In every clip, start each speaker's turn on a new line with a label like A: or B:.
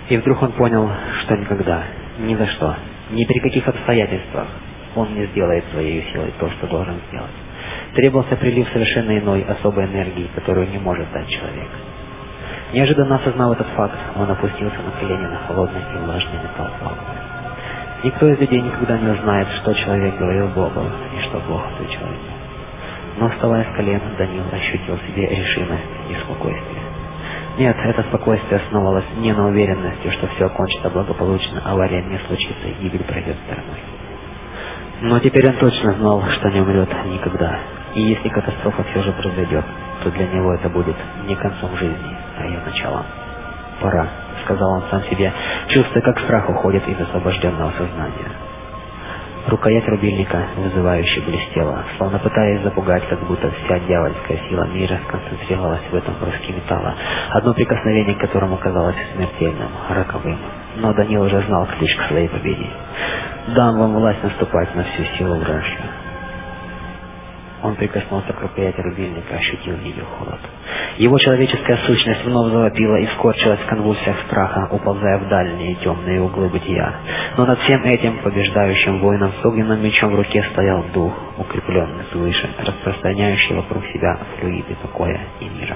A: И вдруг он понял, что никогда, ни за что, ни при каких обстоятельствах он не сделает своей силой то, что должен сделать. Требовался прилив совершенно иной, особой энергии, которую не может дать человек. Неожиданно осознав этот факт, он опустился на колени на холодный и влажный металл пола. Никто из людей никогда не узнает, что человек говорил Богу и что Бог отвечал ему. Но, вставая с колен, Даниил ощутил в себе решимость и спокойствие. Нет, это спокойствие основывалось не на уверенности, что все окончится благополучно, авария не случится и гибель пройдет стороной. Но теперь он точно знал, что не умрет никогда. И если катастрофа все же произойдет, то для него это будет не концом жизни, а ее началом. «Пора», — сказал он сам себе, чувствуя, как страх уходит из освобожденного сознания. Рукоять рубильника вызывающе блестела, словно пытаясь запугать, как будто вся дьявольская сила мира сконцентрировалась в этом бруске металла, одно прикосновение к которому казалось смертельным, роковым. Но Даниил уже знал ключ к своей победе. «Дам вам власть наступать на всю силу вражья». Он прикоснулся к рукояти рубильника, ощутил ее холод. Его человеческая сущность вновь завопила и скорчилась в конвульсиях страха, уползая в дальние темные углы бытия. Но над всем этим побеждающим воином с огненным мечом в руке стоял дух, укрепленный свыше, распространяющий вокруг себя флюиды покоя и мира.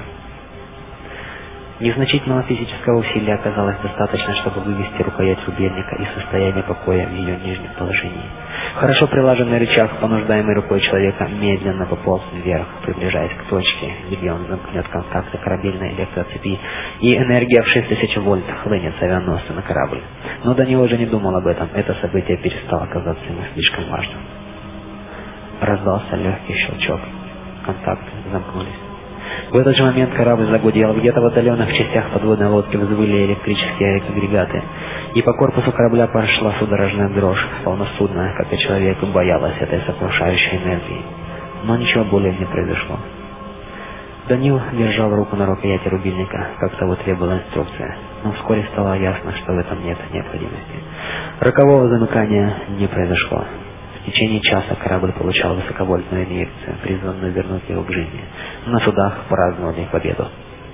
A: Незначительного физического усилия оказалось достаточно, чтобы вывести рукоять рубильника из состояния покоя в ее нижнем положении. Хорошо прилаженный рычаг, понуждаемый рукой человека, медленно пополз вверх, приближаясь к точке, где он замкнет контакты корабельной электроцепи, и энергия в 6000 вольт хлынет с авианосца на корабль. Но Даниил уже не думал об этом, это событие перестало казаться ему слишком важным. Раздался легкий щелчок, контакты замкнулись. В этот же момент корабль загудел, где-то в отдаленных частях подводной лодки взвыли электрические агрегаты, и по корпусу корабля прошла судорожная дрожь, словно судно, как и человек, боялось этой сокрушающей энергии. Но ничего более не произошло. Даниил держал руку на рукояти рубильника, как того требовала инструкция, но вскоре стало ясно, что в этом нет необходимости. Рокового замыкания не произошло. В течение часа корабль получал высоковольтную инъекцию, призванную вернуть его к жизни. На судах праздновали победу.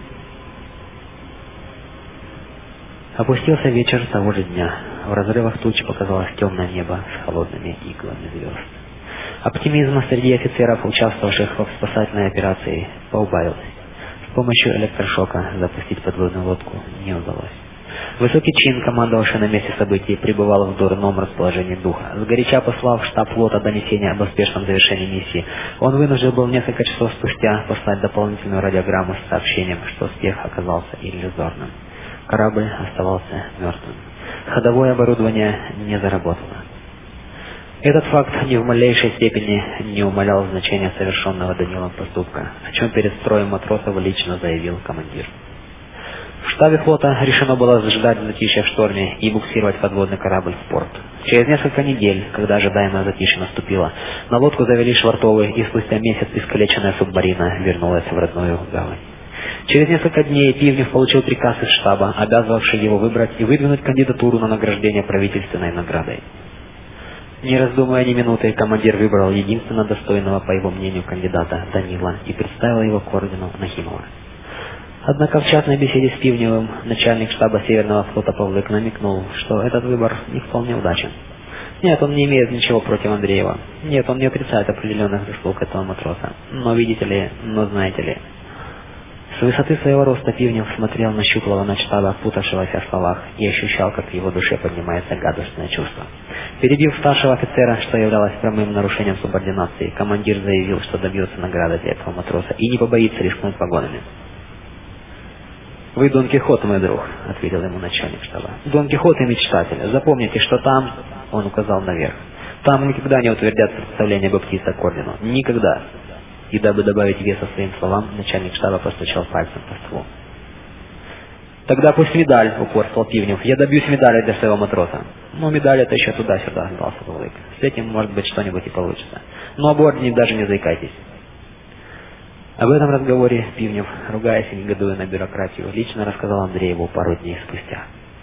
A: Опустился вечер того же дня. В разрывах туч показалось темное небо с холодными иглами звезд. Оптимизма среди офицеров, участвовавших в спасательной операции, поубавилось. С помощью электрошока запустить подводную лодку не удалось. Высокий чин, командовавший на месте событий, пребывал в дурном расположении духа. Сгоряча послав в штаб флота донесение об успешном завершении миссии, он вынужден был несколько часов спустя послать дополнительную радиограмму с сообщением, что успех оказался иллюзорным. Корабль оставался мертвым. Ходовое оборудование не заработало. Этот факт ни в малейшей степени не умалял значения совершенного Даниилом поступка, о чем перед строем матросов лично заявил командир. В штабе флота решено было ждать затишья в шторме и буксировать подводный корабль в порт. Через несколько недель, когда ожидаемое затишье наступило, на лодку завели швартовы, и спустя месяц искалеченная субмарина вернулась в родную гавань. Через несколько дней Пивнев получил приказ из штаба, обязывавший его выбрать и выдвинуть кандидатуру на награждение правительственной наградой. Не раздумывая ни минуты, командир выбрал единственно достойного, по его мнению, кандидата Данила и представил его к ордену Нахимова. Однако в частной беседе с Пивневым начальник штаба Северного флота Павлык намекнул, что этот выбор не вполне удачен. Нет, он не имеет ничего против Андреева. Нет, он не отрицает определенных заслуг этого матроса. Но видите ли, знаете ли. С высоты своего роста Пивнев смотрел на щуплого начштаба, путавшегося в словах, и ощущал, как в его душе поднимается гадостное чувство. Перебив старшего офицера, что являлось прямым нарушением субординации, командир заявил, что добьется награды для этого матроса и не побоится рискнуть погонами. «Вы Дон Кихот, мой друг», — ответил ему начальник штаба. «Дон Кихот и мечтатель. Запомните, что там...» — он указал наверх. «Там никогда не утвердят представление баптиста к ордену. Никогда». И дабы добавить веса своим словам, начальник штаба постучал пальцем по столу. «Тогда пусть медаль», — упорствовал Пивнев. «Я добьюсь медали для своего матроса». «Ну, медаль — это еще туда-сюда», — сдался Павлык. «С этим, может быть, что-нибудь и получится. Но об ордене даже не заикайтесь». Об этом разговоре Пивнев, ругаясь и негодуя на бюрократию, лично рассказал Андрееву пару дней спустя.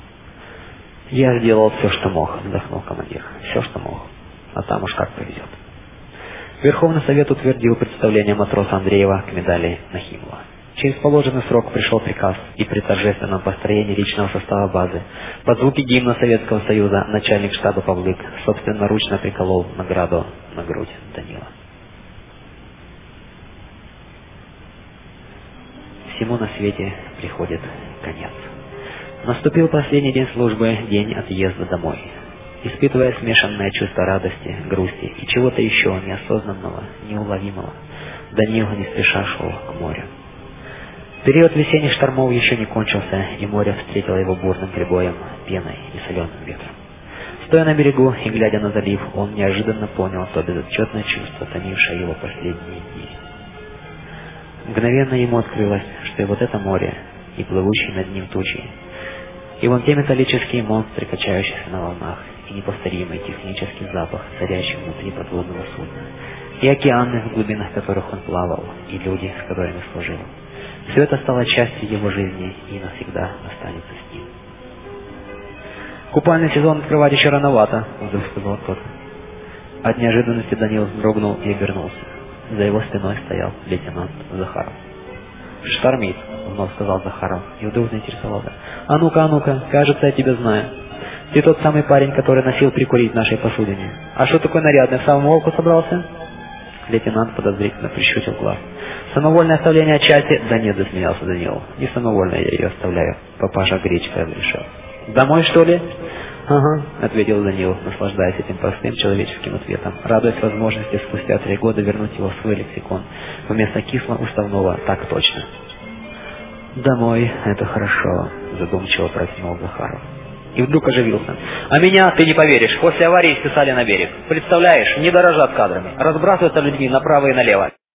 A: «Я сделал все, что мог», — вздохнул командир. «Все, что мог. А там уж как повезет». Верховный совет утвердил представление матроса Андреева к медали Нахимова. через положенный срок пришел приказ, и при торжественном построении личного состава базы под звуки гимна Советского Союза начальник штаба Павлык собственноручно приколол награду на грудь Данила. Всему на свете приходит конец. Наступил последний день службы, день отъезда домой. Испытывая смешанное чувство радости, грусти и чего-то еще неосознанного, неуловимого, Данил не спеша шел к морю. Период весенних штормов еще не кончился, и море встретило его бурным прибоем, пеной и соленым ветром. Стоя на берегу и глядя на залив, он неожиданно понял то безотчетное чувство, томившее его последние дни. Мгновенно ему открылось, что и вот это море, и плывущие над ним тучи, и вон те металлические монстры, качающиеся на волнах, и неповторимый технический запах, царящий внутри подводного судна, и океаны, в глубинах которых он плавал, и люди, с которыми служил. Все это стало частью его жизни и навсегда останется с ним. «Купальный сезон открывать еще рановато», — вдруг сказал кто-то. От неожиданности Данил вздрогнул и обернулся. За его спиной стоял лейтенант Захаров. «Штормит», — вновь сказал Захаров, и вдруг заинтересовался. «А ну-ка, кажется, я тебя знаю. Ты тот самый парень, который носил прикурить в нашей посудине. А что такой нарядный, в самоволку собрался?» Лейтенант подозрительно прищурил глаз. «Самовольное оставление части...» «Да нет», — засмеялся Данил. «Не самовольно я ее оставляю. Папаша Гречка решил». «Домой, что ли?» «Ага», — ответил Данил, наслаждаясь этим простым человеческим ответом, радуясь возможности спустя 3 года вернуть его в свой лексикон вместо кисло-уставного «так точно». «Домой, это хорошо», — задумчиво протянул Захаров. И вдруг оживился. «А меня, ты не поверишь, после аварии списали на берег. Представляешь, не дорожат кадрами, разбрасываются людьми направо и налево.